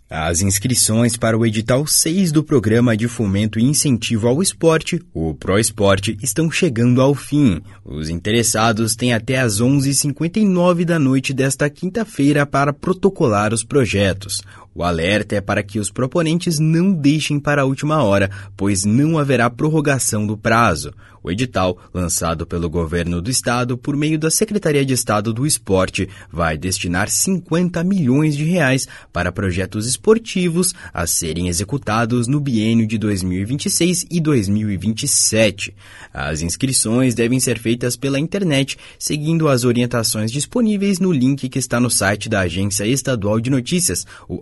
As inscrições para o edital 6 do Programa de Fomento e Incentivo ao Esporte, o ProEsporte, estão chegando ao fim. Os interessados têm até às 11h59 da noite desta quinta-feira para protocolar os projetos. O alerta é para que os proponentes não deixem para a última hora, pois não haverá prorrogação do prazo. O edital, lançado pelo Governo do Estado por meio da Secretaria de Estado do Esporte, vai destinar 50 milhões de reais para projetos esportivos a serem executados no biênio de 2026 e 2027. As inscrições devem ser feitas pela internet, seguindo as orientações disponíveis no link que está no site da Agência Estadual de Notícias, o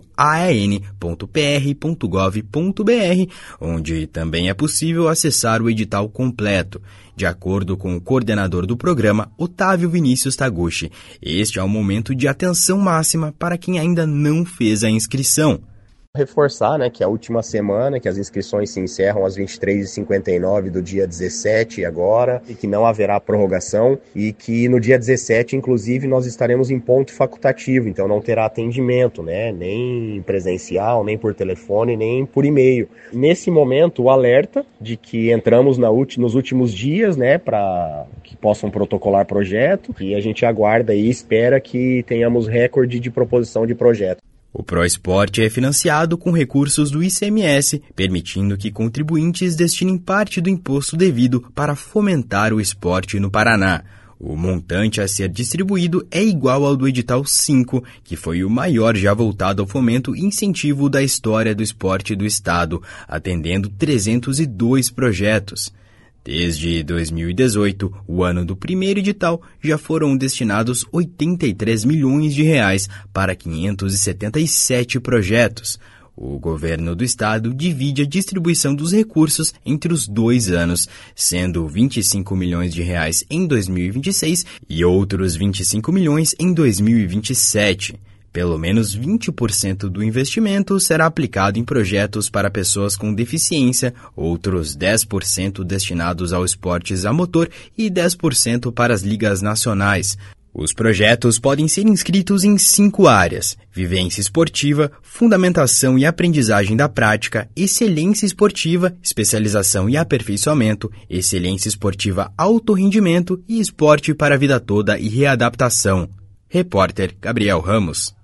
aen.pr.gov.br, onde também é possível acessar o edital completo. De acordo com o coordenador do programa, Otávio Vinícius Taguchi, este é o momento de atenção máxima para quem ainda não fez a inscrição. Reforçar, que a última semana, que as inscrições se encerram às 23h59 do dia 17 agora, e que não haverá prorrogação, e que no dia 17, inclusive, nós estaremos em ponto facultativo, então não terá atendimento, nem presencial, nem por telefone, nem por e-mail. Nesse momento, o alerta de que entramos nos últimos dias, para que possam protocolar projeto, e a gente aguarda e espera que tenhamos recorde de proposição de projeto. O ProEsporte é financiado com recursos do ICMS, permitindo que contribuintes destinem parte do imposto devido para fomentar o esporte no Paraná. O montante a ser distribuído é igual ao do edital 5, que foi o maior já voltado ao fomento e incentivo da história do esporte do Estado, atendendo 302 projetos. Desde 2018, o ano do primeiro edital, já foram destinados 83 milhões de reais para 577 projetos. O governo do estado divide a distribuição dos recursos entre os 2 anos, sendo 25 milhões de reais em 2026 e outros 25 milhões em 2027. Pelo menos 20% do investimento será aplicado em projetos para pessoas com deficiência, outros 10% destinados ao esportes a motor e 10% para as ligas nacionais. Os projetos podem ser inscritos em 5 áreas: vivência esportiva, fundamentação e aprendizagem da prática, excelência esportiva, especialização e aperfeiçoamento, excelência esportiva alto rendimento e esporte para a vida toda e readaptação. Repórter Gabriel Ramos.